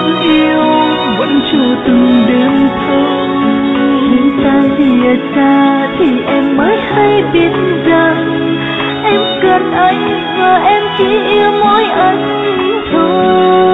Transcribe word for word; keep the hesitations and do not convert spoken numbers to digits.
yêu vẫn chưa từng đêm thâu. Khi ta lìa xa thì em mới hay biết rằng em cần anh và em chỉ yêu mỗi anh thôi.